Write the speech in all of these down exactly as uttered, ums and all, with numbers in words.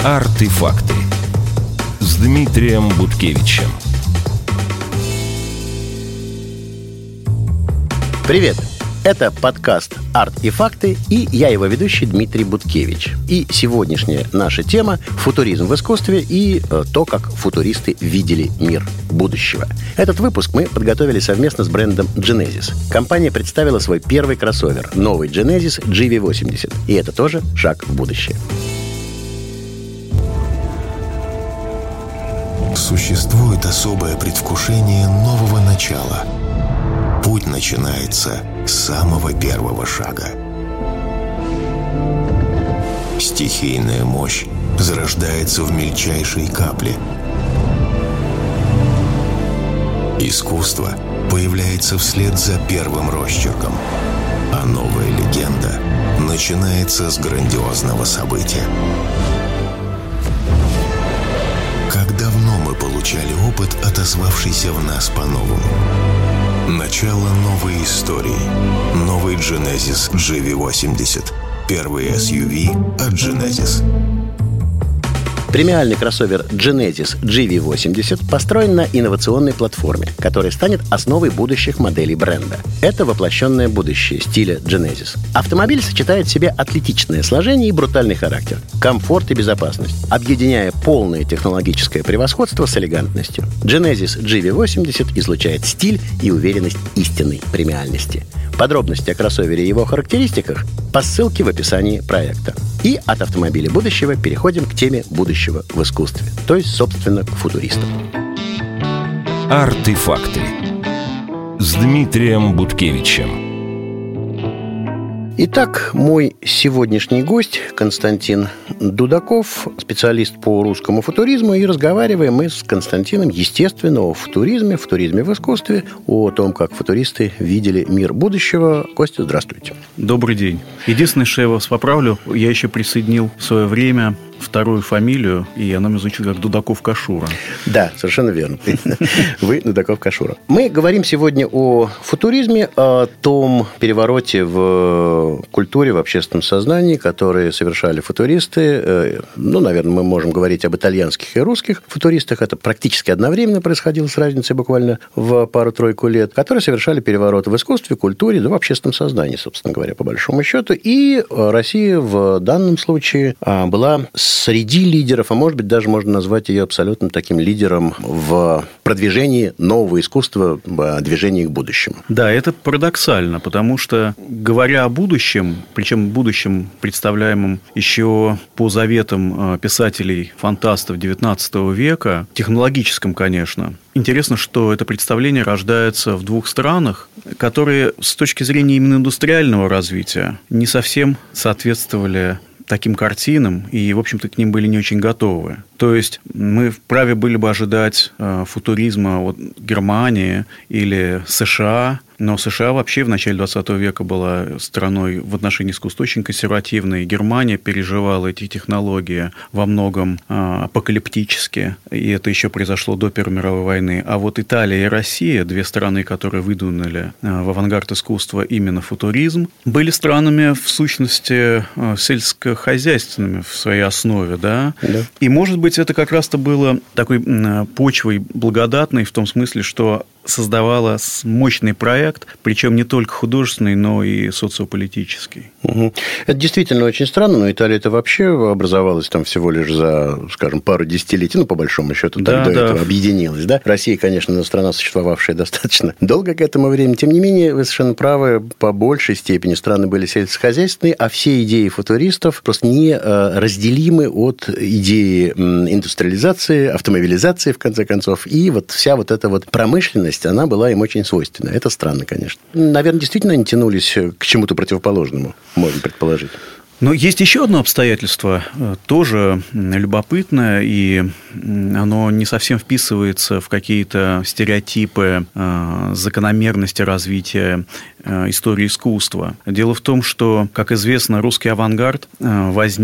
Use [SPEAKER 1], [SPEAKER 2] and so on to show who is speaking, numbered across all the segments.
[SPEAKER 1] Артефакты с Дмитрием Буткевичем.
[SPEAKER 2] Привет! Это подкаст «Арт и факты», и я его ведущий Дмитрий Буткевич. И сегодняшняя наша тема – футуризм в искусстве и э, то, как футуристы видели мир будущего. Этот выпуск мы подготовили совместно с брендом Genesis. Компания представила свой первый кроссовер – новый Genesis джи ви восемьдесят. И это тоже шаг в будущее.
[SPEAKER 3] Существует особое предвкушение нового начала. Путь начинается с самого первого шага. Стихийная мощь зарождается в мельчайшей капле. Искусство появляется вслед за первым росчерком, а новая легенда начинается с грандиозного события. Как давно мы получали опыт, отозвавшийся в нас по-новому? Начало новой истории. Новый Genesis джи ви восемьдесят. Первый эс ю ви от Genesis.
[SPEAKER 2] Премиальный кроссовер Genesis джи ви восемьдесят построен на инновационной платформе, которая станет основой будущих моделей бренда. Это воплощенное будущее стиля Genesis. Автомобиль сочетает в себе атлетичное сложение и брутальный характер, комфорт и безопасность, объединяя полное технологическое превосходство с элегантностью. Genesis джи ви восемьдесят излучает стиль и уверенность истинной премиальности. Подробности о кроссовере и его характеристиках по ссылке в описании проекта. И от автомобиля будущего переходим к теме будущего в искусстве, то есть, собственно, к футуристам.
[SPEAKER 1] Артефакты с Дмитрием Буткевичем.
[SPEAKER 2] Итак, мой сегодняшний гость Константин Дудаков, специалист по русскому футуризму, и разговариваем мы с Константином, естественно, о футуризме, футуризме в искусстве, о том, как футуристы видели мир будущего. Костя, здравствуйте.
[SPEAKER 4] Добрый день. Единственное, что я вас поправлю, я еще присоединил в свое время вторую фамилию, и она мне звучит как Дудаков-Кашура.
[SPEAKER 2] Да, совершенно верно. Вы Дудаков-Кашура. Мы говорим сегодня о футуризме, о том перевороте в культуре, в общественном сознании, которые совершали футуристы. Ну, наверное, мы можем говорить об итальянских и русских футуристах. Это практически одновременно происходило с разницей буквально в пару-тройку лет, которые совершали переворот в искусстве, культуре, да в общественном сознании, собственно говоря, по большому счету. И Россия в данном случае была среди лидеров, а может быть, даже можно назвать ее абсолютно таким лидером в продвижении нового искусства, в движении к будущему.
[SPEAKER 4] Да, это парадоксально, потому что, говоря о будущем, причем будущем, представляемом еще по заветам писателей-фантастов девятнадцатого века, технологическом, конечно, интересно, что это представление рождается в двух странах, которые с точки зрения именно индустриального развития не совсем соответствовали таким картинам, и, в общем-то, к ним были не очень готовы. То есть мы вправе были бы ожидать э, футуризма от Германии или США, но США вообще в начале двадцатого века была страной в отношении искусства очень консервативной. Германия переживала эти технологии во многом э, апокалиптически, и это еще произошло до Первой мировой войны. А вот Италия и Россия, две страны, которые выдвинули э, в авангард искусства именно футуризм, были странами, в сущности, э, сельскохозяйственными в своей основе, да? Да. И, может быть, это как раз-то было такой почвой благодатной в том смысле, что создавала мощный проект, причем не только художественный, но и социополитический.
[SPEAKER 2] Угу. Это действительно очень странно, но Италия это вообще образовалась там всего лишь за, скажем, пару десятилетий, ну, по большому счету, да, так до да. этого объединилась. Да? Россия, конечно, страна, существовавшая достаточно долго к этому времени. Тем не менее, вы совершенно правы, по большей степени страны были сельскохозяйственные, а все идеи футуристов просто не разделимы от идеи индустриализации, автомобилизации, в конце концов, и вот вся вот эта вот промышленность, она была им очень свойственна. Это странно, конечно. Наверное, действительно они тянулись к чему-то противоположному, можно предположить.
[SPEAKER 4] Но есть еще одно обстоятельство, тоже любопытное, и оно не совсем вписывается в какие-то стереотипы закономерности развития истории искусства. Дело в том, что, как известно, русский авангард возник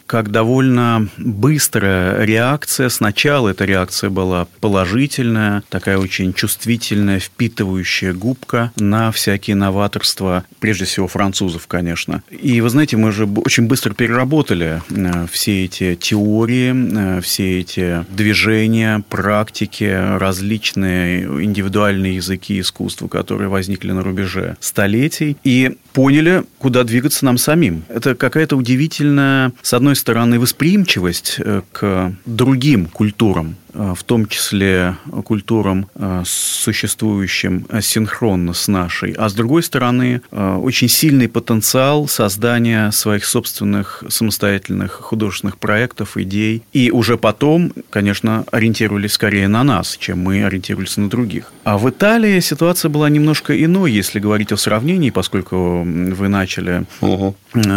[SPEAKER 4] как довольно быстрая реакция. Сначала эта реакция была положительная, такая очень чувствительная, впитывающая губка на всякие новаторства, прежде всего французов, конечно. И вы знаете, мы же очень быстро переработали все эти теории, все эти движения, практики, различные индивидуальные языки искусства, которые возникли на рубеже столетий, и поняли, куда двигаться нам самим. Это какая-то удивительная, с одной стороны, восприимчивость к другим культурам, в том числе культурам, существующим синхронно с нашей, а с другой стороны, очень сильный потенциал создания своих собственных самостоятельных художественных проектов, идей. И уже потом, конечно, ориентировались скорее на нас, чем мы ориентировались на других. А в Италии ситуация была немножко иной, если говорить о сравнении, поскольку вы начали угу.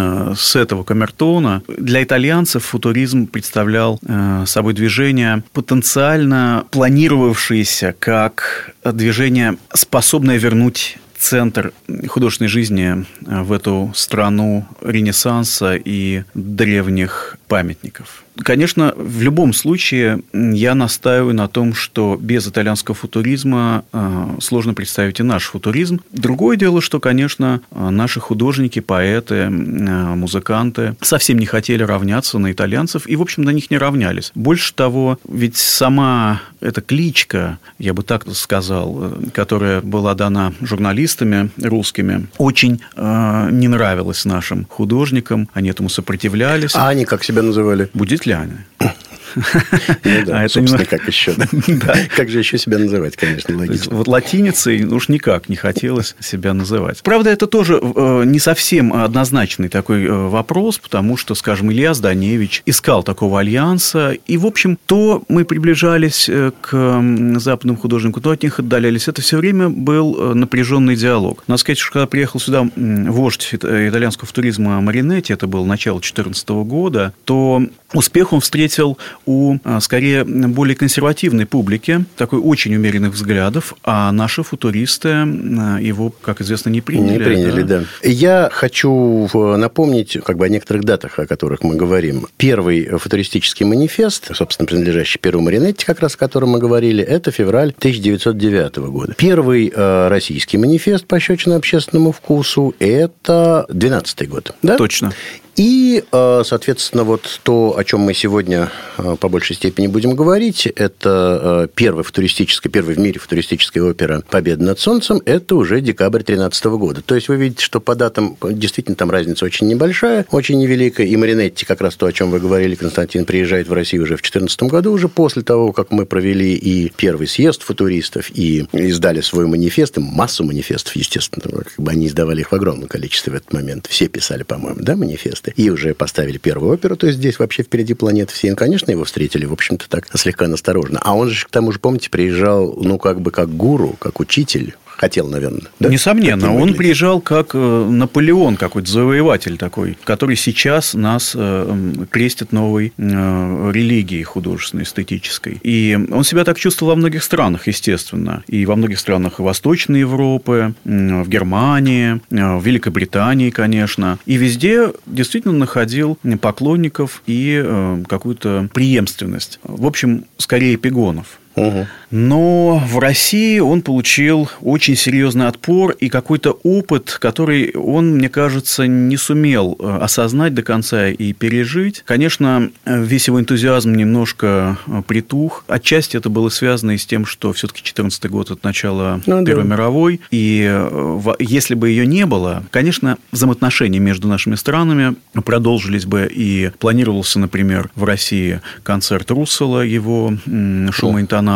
[SPEAKER 4] с этого камертона. Для итальянцев футуризм представлял собой движение потенциально планировавшееся как движение, способное вернуть центр художественной жизни в эту страну Ренессанса и древних памятников. Конечно, в любом случае я настаиваю на том, что без итальянского футуризма сложно представить и наш футуризм. Другое дело, что, конечно, наши художники, поэты, музыканты совсем не хотели равняться на итальянцев и, в общем, на них не равнялись. Больше того, ведь сама эта кличка, я бы так сказал, которая была дана журналистами русскими, очень не нравилась нашим художникам. Они этому сопротивлялись.
[SPEAKER 2] А они как себя называли?
[SPEAKER 4] Будетляне.
[SPEAKER 2] Ну да, а собственно, это... как еще. Да. Как же еще себя называть, конечно, логично.
[SPEAKER 4] Вот латиницей уж никак не хотелось себя называть. Правда, это тоже не совсем однозначный такой вопрос, потому что, скажем, Илья Зданевич искал такого альянса, и, в общем, то мы приближались к западным художникам, то от них отдалялись. Это все время был напряженный диалог. Надо сказать, что когда приехал сюда вождь итальянского футуризма Маринетти, это было начало две тысячи четырнадцатого года, то успех он встретил у, скорее, более консервативной публики, такой очень умеренных взглядов, а наши футуристы его, как известно, не приняли.
[SPEAKER 2] Не приняли, да. да. Я хочу напомнить как бы о некоторых датах, о которых мы говорим. Первый футуристический манифест, собственно, принадлежащий Пьеру Маринетти, как раз о котором мы говорили, это февраль тысяча девятьсот девятого года. Первый российский манифест, посвященный общественному вкусу, это двенадцатый год. Да?
[SPEAKER 4] Точно.
[SPEAKER 2] И, соответственно, вот то, о чем мы сегодня по большей степени будем говорить, это первая футуристическая, первая в мире футуристическая опера «Победа над солнцем», это уже декабрь две тысячи тринадцатого года. То есть вы видите, что по датам действительно там разница очень небольшая, очень невеликая. И Маринетти, как раз то, о чем вы говорили, Константин, приезжает в Россию уже в две тысячи четырнадцатом году, уже после того, как мы провели и первый съезд футуристов, и издали свой манифест, и массу манифестов, естественно, как бы они издавали их в огромном количестве в этот момент. Все писали, по-моему, да, манифесты. И уже поставили первую оперу, то есть здесь вообще впереди планеты все. И, конечно, его встретили, в общем-то, так слегка настороженно. А он же, к тому же, помните, приезжал, ну, как бы как гуру, как учитель. Хотел, наверное. Да?
[SPEAKER 4] Несомненно. Он приезжал как Наполеон, какой-то завоеватель такой, который сейчас нас крестит новой религией художественной, эстетической. И он себя так чувствовал во многих странах, естественно. И во многих странах Восточной Европы, в Германии, в Великобритании, конечно. И везде действительно находил поклонников и какую-то преемственность. В общем, скорее эпигонов.
[SPEAKER 2] Угу.
[SPEAKER 4] Но в России он получил очень серьезный отпор и какой-то опыт, который он, мне кажется, не сумел осознать до конца и пережить. Конечно, весь его энтузиазм немножко притух. Отчасти это было связано и с тем, что все-таки четырнадцатый год – это начало ну, Первой да. мировой. И если бы ее не было, конечно, взаимоотношения между нашими странами продолжились бы. И планировался, например, в России концерт Руссела, его шумоинтонаторов.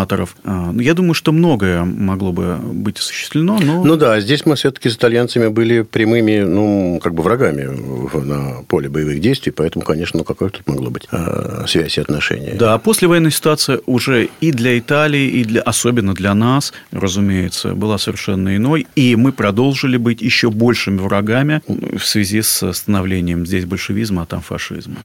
[SPEAKER 4] Я думаю, что многое могло бы быть осуществлено, но...
[SPEAKER 2] Ну да, здесь мы все-таки с итальянцами были прямыми, ну, как бы врагами на поле боевых действий, поэтому, конечно, ну, какая тут могло быть э, связь и отношения.
[SPEAKER 4] Да, послевоенная ситуация уже и для Италии, и для, особенно для нас, разумеется, была совершенно иной, и мы продолжили быть еще большими врагами в связи с становлением здесь большевизма, а там фашизма.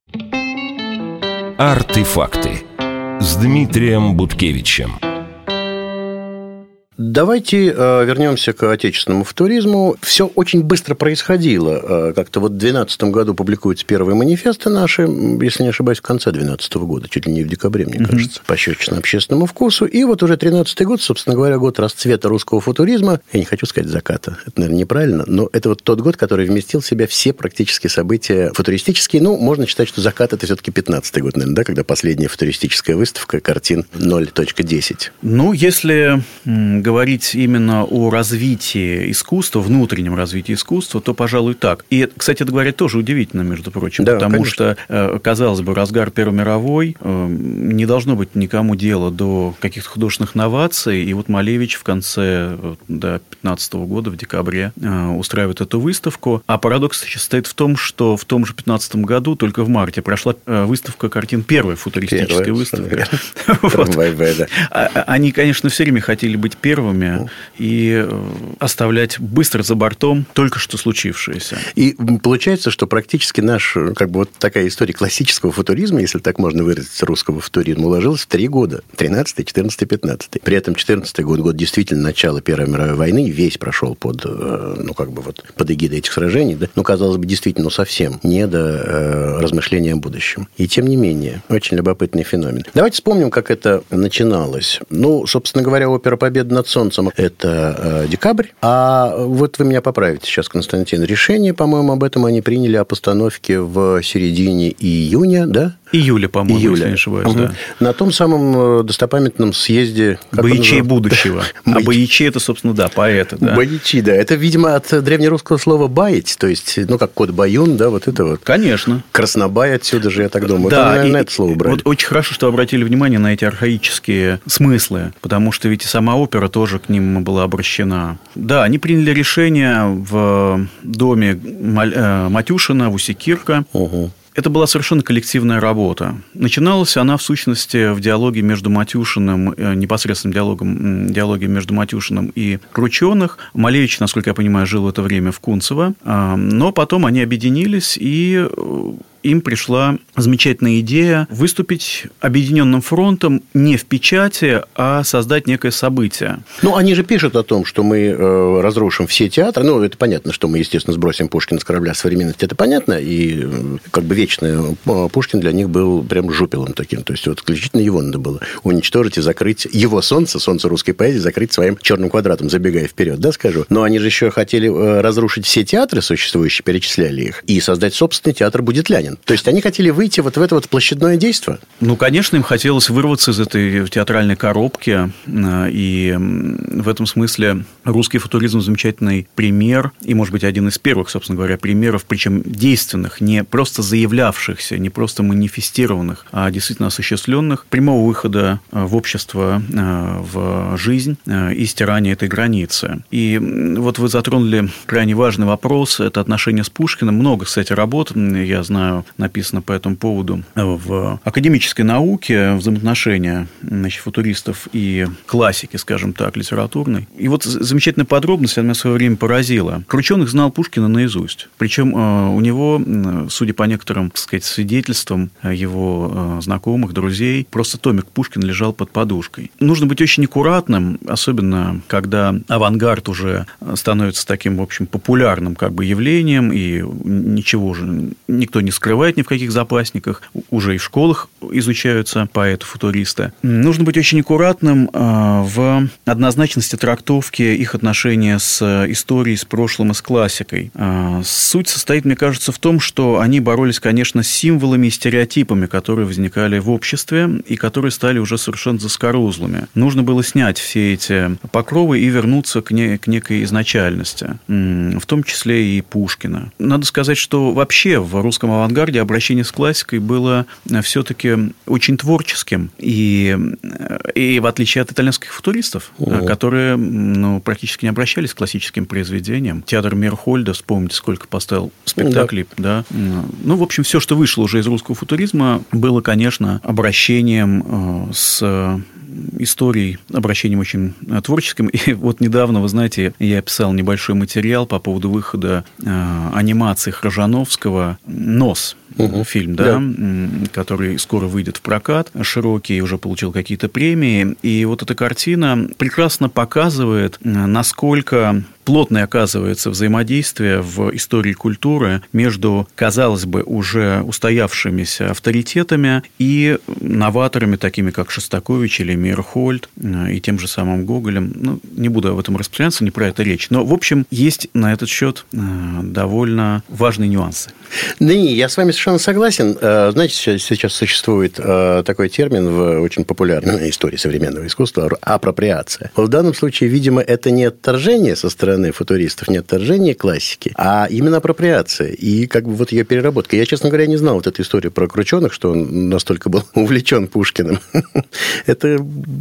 [SPEAKER 1] Артефакты с Дмитрием Буткевичем.
[SPEAKER 2] Давайте э, вернемся к отечественному футуризму. Все очень быстро происходило. Э, как-то вот в две тысячи двенадцатом году публикуются первые манифесты наши, если не ошибаюсь, в конце две тысячи двенадцатого года, чуть ли не в декабре, мне mm-hmm. кажется, пощечина общественному вкусу. И вот уже тринадцатый год, собственно говоря, год расцвета русского футуризма. Я не хочу сказать заката, это, наверное, неправильно, но это вот тот год, который вместил в себя все практически события футуристические. Ну, можно считать, что закат – это все-таки пятнадцатый год, наверное, да, когда последняя футуристическая выставка картин ноль точка десять.
[SPEAKER 4] Ну, если говорить именно о развитии искусства, внутреннем развитии искусства, то, пожалуй, так. И, кстати, это говорить тоже удивительно, между прочим, да, потому конечно. Что, казалось бы, разгар Первой мировой, не должно быть никому дела до каких-то художественных новаций, и вот Малевич в конце до пятнадцатого года, в декабре, устраивает эту выставку. А парадокс состоит в том, что в том же пятнадцатом году, только в марте, прошла выставка картин, первая футуристическая первая, выставка. Вот. Они, конечно, все время хотели быть первыми и оставлять быстро за бортом только что случившееся.
[SPEAKER 2] И получается, что практически наш, как бы вот такая история классического футуризма, если так можно выразиться, русского футуризма, уложилась в три года. тринадцатый, четырнадцатый, пятнадцатый. При этом четырнадцатый год, год действительно начала Первой мировой войны, весь прошел под, ну, как бы вот под эгидой этих сражений, да? Ну, казалось бы, действительно, ну, совсем не до э, размышления о будущем. И тем не менее, очень любопытный феномен. Давайте вспомним, как это начиналось. Ну, собственно говоря, опера «Победа над солнцем» – это э, декабрь. А вот вы меня поправите сейчас, Константин. Решение, по-моему, об этом они приняли о постановке в середине июня, да?
[SPEAKER 4] Июля, по-моему, Июля. Если не ошибаюсь, угу. да.
[SPEAKER 2] На том самом достопамятном съезде...
[SPEAKER 4] Боячей будущего. А боячи – это, собственно, да, поэты. Да.
[SPEAKER 2] Боячи, да. Это, видимо, от древнерусского слова «баять», то есть, ну, как кот «баюн», да, вот это вот.
[SPEAKER 4] Конечно.
[SPEAKER 2] Краснобай отсюда же, я так думаю.
[SPEAKER 4] Да,
[SPEAKER 2] это, наверное,
[SPEAKER 4] и,
[SPEAKER 2] это слово брали.
[SPEAKER 4] Вот очень хорошо, что обратили внимание на эти архаические смыслы, потому что ведь и сама опера тоже к ним была обращена. Да, они приняли решение в доме Матюшина, в Уси-Кирка. Угу. Это была совершенно коллективная работа. Начиналась она, в сущности, в диалоге между Матюшиным, непосредственным диалогом, диалоге между Матюшиным и Крученых. Малевич, насколько я понимаю, жил в это время в Кунцево. Но потом они объединились, и им пришла замечательная идея выступить объединенным фронтом не в печати, а создать некое событие.
[SPEAKER 2] Ну, они же пишут о том, что мы э, разрушим все театры. Ну, это понятно, что мы, естественно, сбросим Пушкина с корабля современности. Это понятно. И как бы вечный Пушкин для них был прям жупелом таким. То есть, вот исключительно его надо было уничтожить и закрыть его солнце, солнце русской поэзии, закрыть своим черным квадратом, забегая вперед, да, скажу. Но они же еще хотели разрушить все театры существующие, перечисляли их, и создать собственный театр «Будетлянин». То есть, они хотели выйти вот в это вот площадное действо?
[SPEAKER 4] Ну, конечно, им хотелось вырваться из этой театральной коробки. И в этом смысле русский футуризм – замечательный пример. И, может быть, один из первых, собственно говоря, примеров, причем действенных, не просто заявлявшихся, не просто манифестированных, а действительно осуществленных, прямого выхода в общество, в жизнь и стирания этой границы. И вот вы затронули крайне важный вопрос – это отношения с Пушкиным. Много, кстати, работ, я знаю, написано по этому поводу в академической науке, взаимоотношения, значит, футуристов и классики, скажем так, литературной. И вот замечательная подробность, она меня в свое время поразила. Крученых знал Пушкина наизусть. Причем у него, судя по некоторым, так сказать, свидетельствам его знакомых, друзей, просто томик Пушкина лежал под подушкой. Нужно быть очень аккуратным, особенно когда авангард уже становится таким, в общем, популярным как бы явлением, и ничего же никто не скрывает ни в каких запасниках, уже и в школах изучаются поэты-футуристы. Нужно быть очень аккуратным в однозначности трактовки их отношения с историей, с прошлым и с классикой. Суть состоит, мне кажется, в том, что они боролись, конечно, с символами и стереотипами, которые возникали в обществе и которые стали уже совершенно заскорузлыми. Нужно было снять все эти покровы и вернуться к, не, к некой изначальности, в том числе и Пушкина. Надо сказать, что вообще в русском авангарде обращение с классикой было все-таки очень творческим. И, и в отличие от итальянских футуристов, О. которые ну, практически не обращались к классическим произведениям. Театр Мейерхольда, вспомните, сколько поставил спектаклей. Да. Да. Ну, в общем, все, что вышло уже из русского футуризма, было, конечно, обращением с историей, обращением очень творческим. И вот недавно, вы знаете, я писал небольшой материал по поводу выхода э, анимации Хржановского «Нос». угу. фильм, да, да, который скоро выйдет в прокат, широкий, уже получил какие-то премии. И вот эта картина прекрасно показывает, насколько плотное оказывается взаимодействие в истории культуры между, казалось бы, уже устоявшимися авторитетами и новаторами, такими как Шостакович или Мейерхольд, и тем же самым Гоголем. Ну, не буду об этом распространяться, не про это речь. Но, в общем, есть на этот счет довольно важные нюансы.
[SPEAKER 2] Да не, я с вами совершенно согласен. Знаете, сейчас существует такой термин в очень популярной истории современного искусства – апроприация. В данном случае, видимо, это не отторжение со стороны футуристов, не отторжение классики, а именно апроприация. И как бы вот ее переработка. Я, честно говоря, не знал вот эту историю про Крученых, что он настолько был увлечен Пушкиным. Это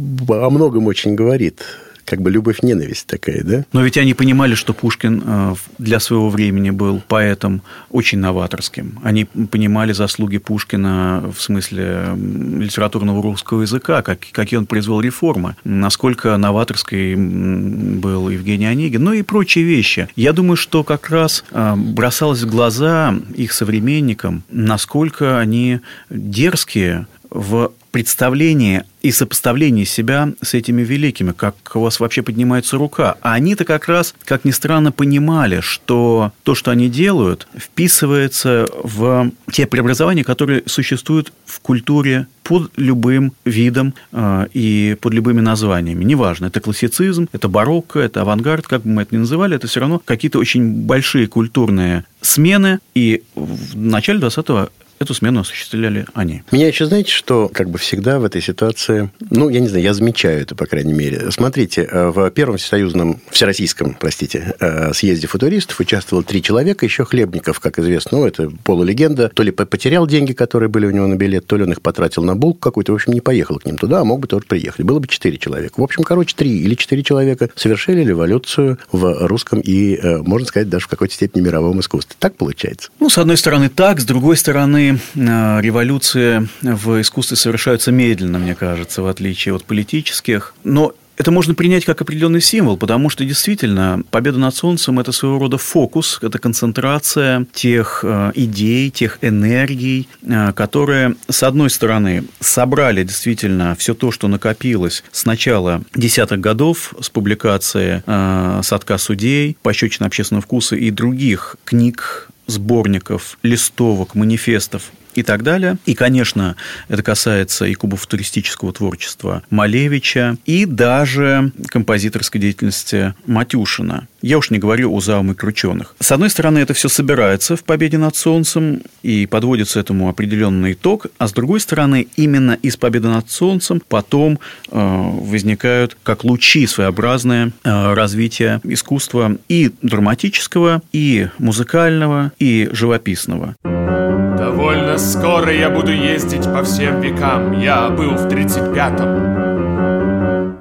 [SPEAKER 2] о многом очень говорит. Как бы любовь-ненависть такая, да?
[SPEAKER 4] Но ведь они понимали, что Пушкин для своего времени был поэтом очень новаторским. Они понимали заслуги Пушкина в смысле литературного русского языка, как, какие он произвел реформы, насколько новаторской был Евгений Онегин, ну и прочие вещи. Я думаю, что как раз бросалось в глаза их современникам, насколько они дерзкие в представлении и сопоставлении себя с этими великими, как у вас вообще поднимается рука. А они-то как раз, как ни странно, понимали, что то, что они делают, вписывается в те преобразования, которые существуют в культуре под любым видом э, и под любыми названиями. Неважно, это классицизм, это барокко, это авангард, как бы мы это ни называли, это все равно какие-то очень большие культурные смены, и в начале двадцатого эту смену осуществляли они.
[SPEAKER 2] Меня еще, знаете, что как бы всегда в этой ситуации, ну, я не знаю, я замечаю это, по крайней мере. Смотрите, в первом всесоюзном, всероссийском, простите, съезде футуристов участвовало три человека, еще Хлебников, как известно, ну, это полулегенда, то ли потерял деньги, которые были у него на билет, то ли он их потратил на булку какую-то, в общем, не поехал к ним туда, а мог бы тоже приехать. Было бы четыре человека. В общем, короче, три или четыре человека совершили революцию в русском и, можно сказать, даже в какой-то степени мировом искусстве. Так получается?
[SPEAKER 4] Ну, с одной стороны, так, с другой стороны, революции в искусстве совершаются медленно, мне кажется, в отличие от политических. Но это можно принять как определенный символ, потому что действительно победа над солнцем – это своего рода фокус, это концентрация тех идей, тех энергий, которые, с одной стороны, собрали действительно все то, что накопилось с начала десятых годов, с публикации «Садка судей», «Пощечина общественного вкуса» и других книг, сборников, листовок, манифестов и так далее. И, конечно, это касается и кубофутуристического творчества Малевича, и даже композиторской деятельности Матюшина. Я уж не говорю о Заум и Крученых. С одной стороны, это все собирается в «Победе над солнцем» и подводится этому определенный итог, а с другой стороны, именно из «Победы над солнцем» потом э, возникают как лучи своеобразное э, развитие искусства и драматического, и музыкального, и живописного.
[SPEAKER 5] Довольно скоро я буду ездить по всем векам. Я был в тридцать пятом.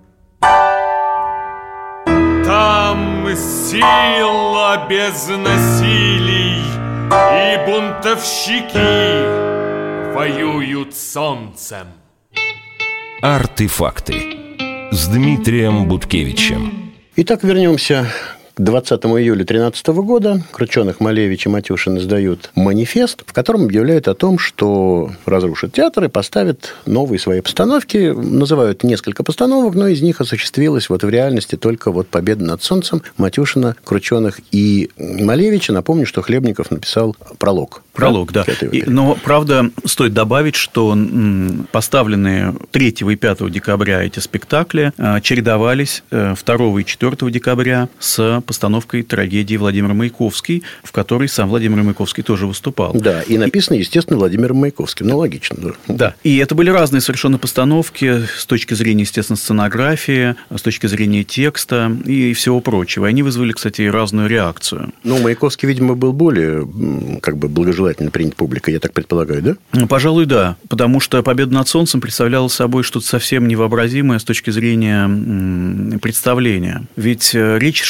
[SPEAKER 5] Там сила без насилий, и бунтовщики воюют с солнцем.
[SPEAKER 1] Артефакты с Дмитрием Буткевичем.
[SPEAKER 2] Итак, вернемся к двадцатому июля тринадцатого года. Крученых, Малевич и Матюшин издают манифест, в котором объявляют о том, что разрушат театр и поставят новые свои постановки. Называют несколько постановок, но из них осуществилась вот в реальности только вот «Победа над солнцем» Матюшина, Крученых и Малевича. Напомню, что Хлебников написал пролог.
[SPEAKER 4] Пролог, да. И, но, правда, стоит добавить, что поставленные третьего и пятого декабря эти спектакли чередовались второго и четвёртого декабря с постановкой трагедии Владимир Маяковский, в которой сам Владимир Маяковский тоже выступал.
[SPEAKER 2] Да, и написано, естественно, Владимиром Маяковским. Ну, логично. Да.
[SPEAKER 4] Да. И это были разные совершенно постановки с точки зрения, естественно, сценографии, с точки зрения текста и всего прочего. И они вызвали, кстати, разную реакцию.
[SPEAKER 2] Ну, Маяковский, видимо, был более как бы благожелательно принят публикой, я так предполагаю, да?
[SPEAKER 4] Ну, пожалуй, да. Потому что «Победа над солнцем» представляла собой что-то совсем невообразимое с точки зрения представления. Ведь речь шла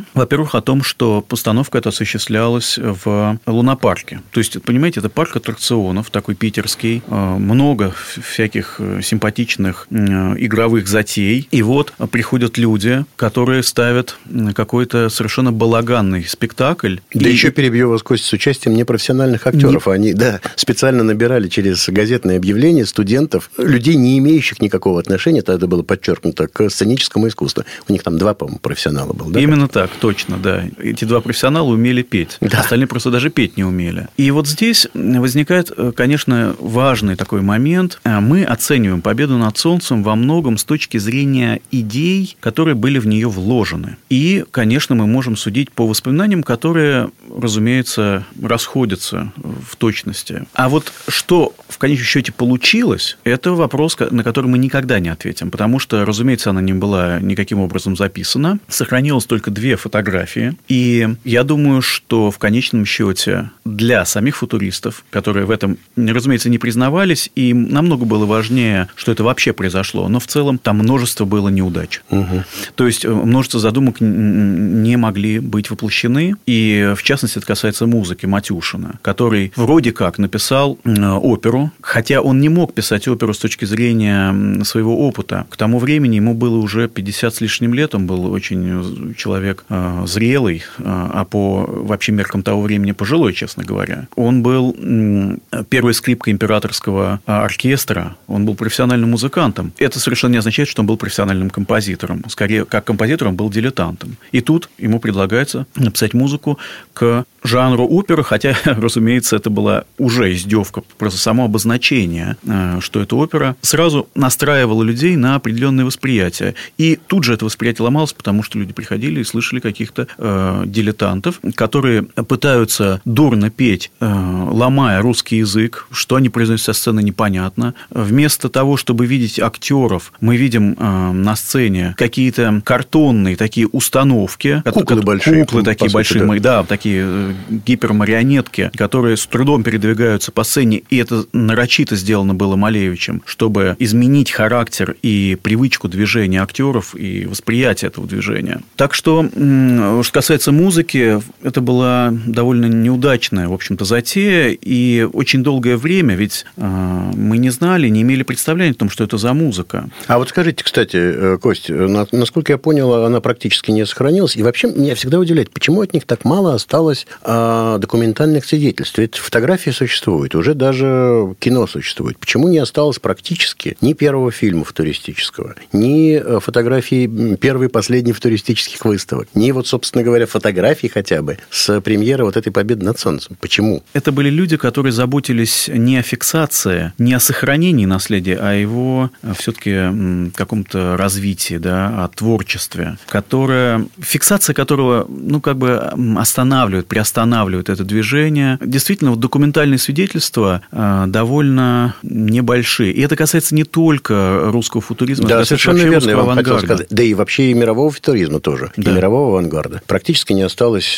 [SPEAKER 4] Во-первых, о том, что постановка эта осуществлялась в лунопарке. То есть, понимаете, это парк аттракционов, такой питерский, много всяких симпатичных игровых затей. И вот приходят люди, которые ставят какой-то совершенно балаганный спектакль.
[SPEAKER 2] Да
[SPEAKER 4] и...
[SPEAKER 2] еще перебью вас, Костя, с участием непрофессиональных актеров. Не... Они, да, специально набирали через газетные объявления студентов, людей, не имеющих никакого отношения, это было подчеркнуто, к сценическому искусству. У них там два, по-моему, профессионала было, да?
[SPEAKER 4] Именно так, точно, да. Эти два профессионала умели петь. Да. Остальные просто даже петь не умели. И вот здесь возникает, конечно, важный такой момент. Мы оцениваем «Победу над солнцем» во многом с точки зрения идей, которые были в нее вложены. И, конечно, мы можем судить по воспоминаниям, которые, разумеется, расходятся в точности. А вот что в конечном счете получилось, это вопрос, на который мы никогда не ответим, потому что, разумеется, она не была никаким образом записана. Сохранилось только две фотографии. И я думаю, что в конечном счете для самих футуристов, которые в этом, разумеется, не признавались, им намного было важнее, что это вообще произошло. Но в целом там множество было неудач. Угу. То есть множество задумок не могли быть воплощены. И, в частности, это касается музыки Матюшина, который вроде как написал оперу, хотя он не мог писать оперу с точки зрения своего опыта. К тому времени ему было уже пятьдесят с лишним лет, он был очень человек зрелый, а по вообще меркам того времени пожилой, честно говоря. Он был первой скрипкой императорского оркестра, он был профессиональным музыкантом. Это совершенно не означает, что он был профессиональным композитором. Скорее, как композитор он был дилетантом. И тут ему предлагается написать музыку к жанру оперы, хотя, разумеется, это была уже издевка, просто само обозначение, что это опера, сразу настраивало людей на определенные восприятия. И тут же это восприятие ломалось, потому что люди приходили и слышали каких-то э, дилетантов, которые пытаются дурно петь, э, ломая русский язык, что они произносят со сцены, непонятно. Вместо того, чтобы видеть актеров, мы видим э, на сцене какие-то картонные такие установки.
[SPEAKER 2] Куклы
[SPEAKER 4] которые,
[SPEAKER 2] большие.
[SPEAKER 4] Куклы такие большие, да. да, такие гипермарионетки, которые с трудом передвигаются по сцене, и это нарочито сделано было Малевичем, чтобы изменить характер и привычку движения актеров и восприятие этого движения. Так что, что касается музыки, это была довольно неудачная, в общем-то, затея, и очень долгое время, ведь мы не знали, не имели представления о том, что это за музыка.
[SPEAKER 2] А вот скажите, кстати, Кость, насколько я понял, она практически не сохранилась, и вообще меня всегда удивляет, почему от них так мало осталось документальных свидетельств. Ведь фотографии существуют, уже даже кино существует. Почему не осталось практически ни первого фильма футуристического, ни фотографий первой и последней футуристических выставок, ни вот, собственно говоря, фотографий хотя бы с премьеры вот этой «Победы над солнцем». Почему?
[SPEAKER 4] Это были люди, которые заботились не о фиксации, не о сохранении наследия, а о его все-таки каком-то развитии, да, о творчестве, которое, фиксация которого, ну, как бы останавливает, приостанавливает это движение. Действительно, вот документальные свидетельства довольно небольшие. И это касается не только русского футуризма,
[SPEAKER 2] да,
[SPEAKER 4] это
[SPEAKER 2] совершенно верно, я вам хотел сказать. Да и вообще и мирового футуризма тоже, да. И мирового авангарда. Практически не осталось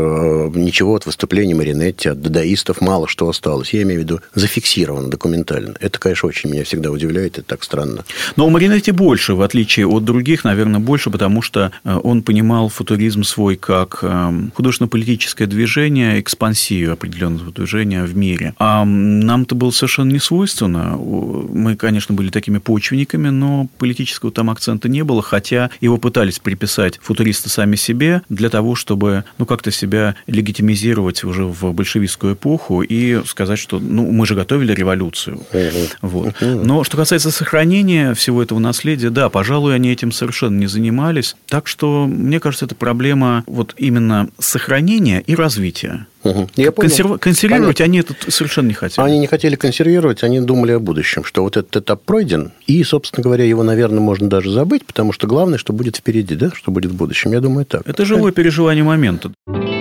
[SPEAKER 2] ничего от выступлений Маринетти, от дадаистов, мало что осталось. Я имею в виду зафиксировано документально. Это, конечно, очень меня всегда удивляет, это так странно.
[SPEAKER 4] Но у Маринетти больше, в отличие от других, наверное, больше, потому что он понимал футуризм свой как художественно-политическое движение, экспансию определенного движения в мире. А нам-то было совершенно не свойственно. Мы, конечно, были такими почвенниками, но политического там акцента не было, хотя его пытались приписать футуристы сами себе для того, чтобы, ну, как-то себя легитимизировать уже в большевистскую эпоху и сказать, что, ну, мы же готовили революцию. Вот. Но что касается сохранения всего этого наследия, да, пожалуй, они этим совершенно не занимались. Так что, мне кажется, это проблема вот именно сохранения и развития.
[SPEAKER 2] Угу. Я
[SPEAKER 4] Консерв... Консервировать Понятно. Они это совершенно не хотели.
[SPEAKER 2] Они не хотели консервировать, они думали о будущем, что вот этот этап пройден, и, собственно говоря, его, наверное, можно даже забыть, потому что главное, что будет впереди, да, что будет в будущем. Я думаю, так.
[SPEAKER 4] Это живое переживание момента.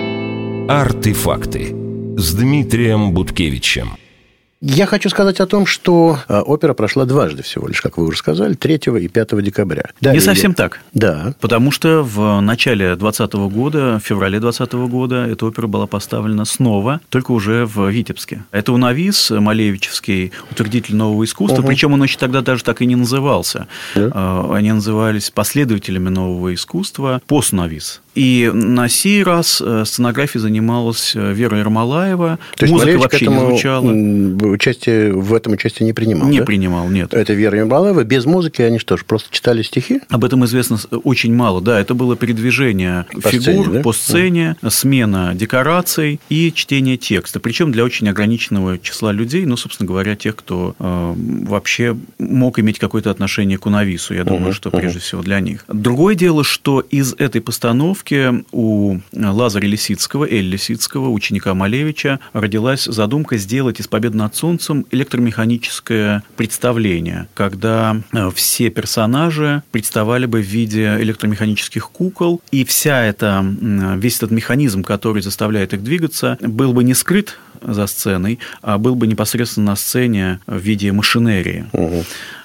[SPEAKER 1] Артефакты с Дмитрием Буткевичем.
[SPEAKER 2] Я хочу сказать о том, что опера прошла дважды всего лишь, как вы уже сказали, третьего и пятого декабря.
[SPEAKER 4] Далее, не совсем так.
[SPEAKER 2] Да.
[SPEAKER 4] Потому что в начале двадцатого года, в феврале двадцатого года, эта опера была поставлена снова, только уже в Витебске. Это «Унавис», малевичевский утвердитель нового искусства, угу. Причем он еще тогда даже так и не назывался. Да. Они назывались последователями нового искусства «Постунавис». И на сей раз сценографией занималась Вера Ермолаева.
[SPEAKER 2] То есть
[SPEAKER 4] музыка
[SPEAKER 2] Малевич
[SPEAKER 4] вообще не звучала.
[SPEAKER 2] Участие, в этом участие не принимал,
[SPEAKER 4] Не
[SPEAKER 2] да?
[SPEAKER 4] принимал, нет.
[SPEAKER 2] Это Вера Ермолаева. Без музыки они что ж, просто читали стихи?
[SPEAKER 4] Об этом известно очень мало. Да, это было передвижение
[SPEAKER 2] по
[SPEAKER 4] фигур
[SPEAKER 2] сцене, да?
[SPEAKER 4] по сцене, смена декораций и чтение текста. Причем для очень ограниченного числа людей, ну, собственно говоря, тех, кто э, вообще мог иметь какое-то отношение к Унавису. Я думаю, uh-huh, что прежде uh-huh. всего для них. Другое дело, что из этой постановки у Лазаря Лисицкого, Эль Лисицкого, ученика Малевича, родилась задумка сделать из «Победы над солнцем» электромеханическое представление, когда все персонажи представали бы в виде электромеханических кукол, и вся эта, весь этот механизм, который заставляет их двигаться, был бы не скрыт за сценой, а был бы непосредственно на сцене в виде машинерии. Угу.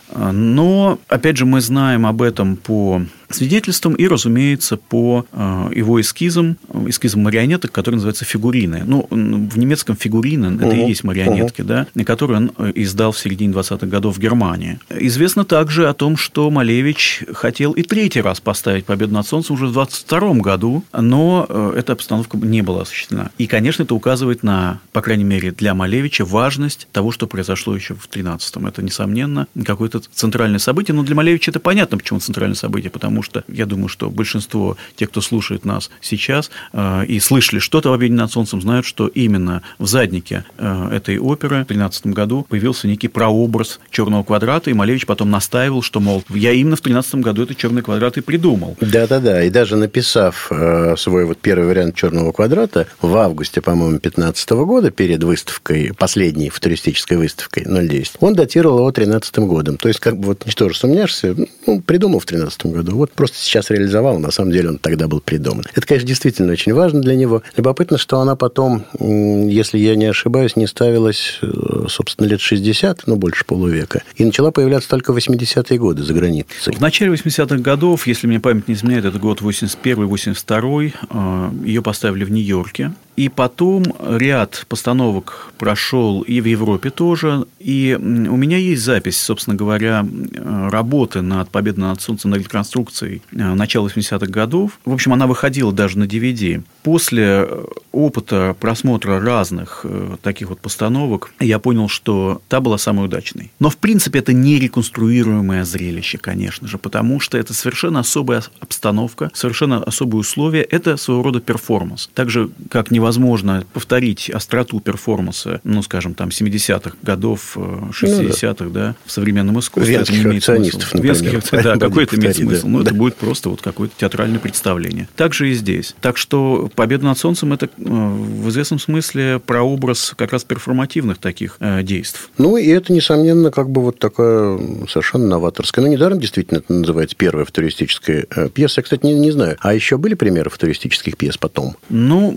[SPEAKER 4] Но, опять же, мы знаем об этом по свидетельствам и, разумеется, по его эскизам, эскизам марионеток, которые называются фигурины. Ну, в немецком фигурины uh-huh. это и есть марионетки, uh-huh. да, которые он издал в середине двадцатых годов в Германии. Известно также о том, что Малевич хотел и третий раз поставить «Победу над солнцем» уже в двадцать втором году, но эта обстановка не была осуществлена. И, конечно, это указывает на, по крайней мере, для Малевича важность того, что произошло еще в тринадцатом. Это, несомненно, какое-то центральное событие, но для Малевича это понятно, почему центральное событие, потому что я думаю, что большинство тех, кто слушает нас сейчас э, и слышали что-то о «Победе над солнцем», знают, что именно в заднике э, этой оперы в тринадцатом году появился некий прообраз черного квадрата, и Малевич потом настаивал, что, мол, я именно в тринадцатом году этот черный квадрат и придумал.
[SPEAKER 2] Да-да-да, и даже написав э, свой вот первый вариант черного квадрата в августе, по-моему, пятнадцатого года, перед выставкой, последней футуристической выставкой ноль десять, он датировал его тринадцатым годом. То есть, как бы вот ничтоже сомнешься, ну, придумал в тринадцатом году, вот просто сейчас реализовал, на самом деле он тогда был придуман. Это, конечно, действительно очень важно для него. Любопытно, что она потом, если я не ошибаюсь, не ставилась, собственно, лет шестьдесят, ну, больше полувека, и начала появляться только в восьмидесятые годы за границей.
[SPEAKER 4] В начале восьмидесятых годов, если мне память не изменяет, это год восемьдесят первый восемьдесят второй, ее поставили в Нью-Йорке. И потом ряд постановок прошел и в Европе тоже. И у меня есть запись, собственно говоря, работы над «Победой над солнцем», над реконструкцией начала восьмидесятых годов. В общем, она выходила даже на ди ви ди. После опыта просмотра разных таких вот постановок я понял, что та была самой удачной. Но, в принципе, это не реконструируемое зрелище, конечно же, потому что это совершенно особая обстановка, совершенно особые условия. Это своего рода перформанс. Так же, как невозможно возможно повторить остроту перформанса, ну, скажем, там, семидесятых годов, шестидесятых, ну, да. да, в современном искусстве.
[SPEAKER 2] Венских акционистов, например.
[SPEAKER 4] Венских, да, какой-то имеет смысл.
[SPEAKER 2] Да.
[SPEAKER 4] Но
[SPEAKER 2] да.
[SPEAKER 4] это будет просто вот какое-то театральное представление. Так же и здесь. Так что «Победа над солнцем» – это в известном смысле прообраз как раз перформативных таких э, действий.
[SPEAKER 2] Ну, и это, несомненно, как бы вот такая совершенно новаторская. Ну, недаром действительно это называется первая футуристическая пьеса. Я, кстати, не, не знаю. А еще были примеры футуристических пьес потом?
[SPEAKER 4] Ну,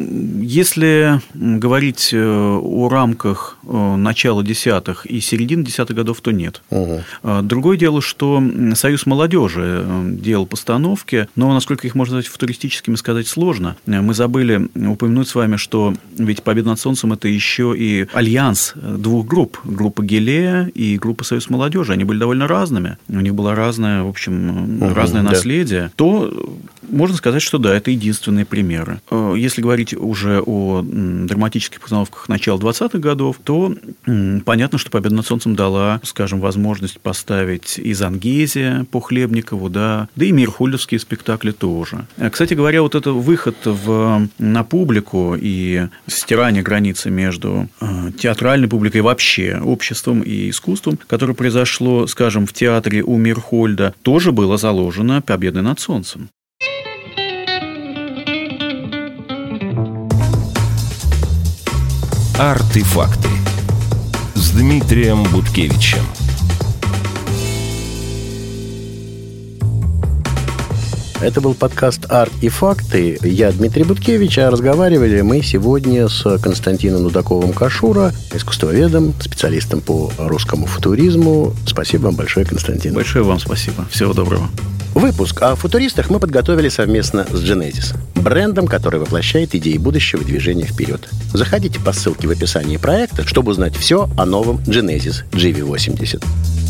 [SPEAKER 4] если говорить о рамках начала десятых и середины десятых годов, то нет. Угу. Другое дело, что Союз молодежи делал постановки, но насколько их можно назвать футуристическими, сказать сложно. Мы забыли упомянуть с вами, что ведь «Победа над солнцем» – это еще и альянс двух групп. Группа Гелея и группа Союз молодежи. Они были довольно разными. У них было разное, в общем, угу, разное да. наследие. То можно сказать, что да, это единственные примеры. Если говорить уже о драматических постановках начала двадцатых годов, то понятно, что «Победа над солнцем» дала, скажем, возможность поставить и Зангези по Хлебникову, да, да и мирхольдовские спектакли тоже. Кстати говоря, вот этот выход в, на публику и стирание границы между театральной публикой и вообще обществом и искусством, которое произошло, скажем, в театре у Мирхольда, тоже было заложено «Победой над солнцем».
[SPEAKER 1] Артефакты с Дмитрием Буткевичем.
[SPEAKER 2] Это был подкаст «Арт и факты». Я Дмитрий Буткевич, а разговаривали мы сегодня с Константином Нудаковым-Кашура, искусствоведом, специалистом по русскому футуризму. Спасибо вам большое, Константин.
[SPEAKER 4] Большое вам спасибо. Всего доброго.
[SPEAKER 2] Выпуск о футуристах мы подготовили совместно с Genesis, брендом, который воплощает идеи будущего и движения вперед. Заходите по ссылке в описании проекта, чтобы узнать все о новом Genesis джи ви восемьдесят.